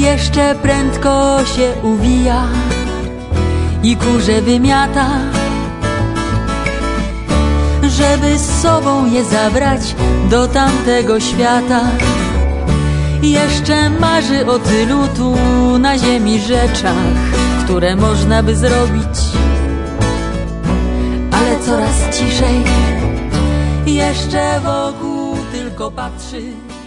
jeszcze prędko się uwija i kurze wymiata, żeby z sobą je zabrać do tamtego świata. Jeszcze marzy o tylu tu na ziemi rzeczach, które można by zrobić, ale coraz ciszej jeszcze wokół tylko patrzy.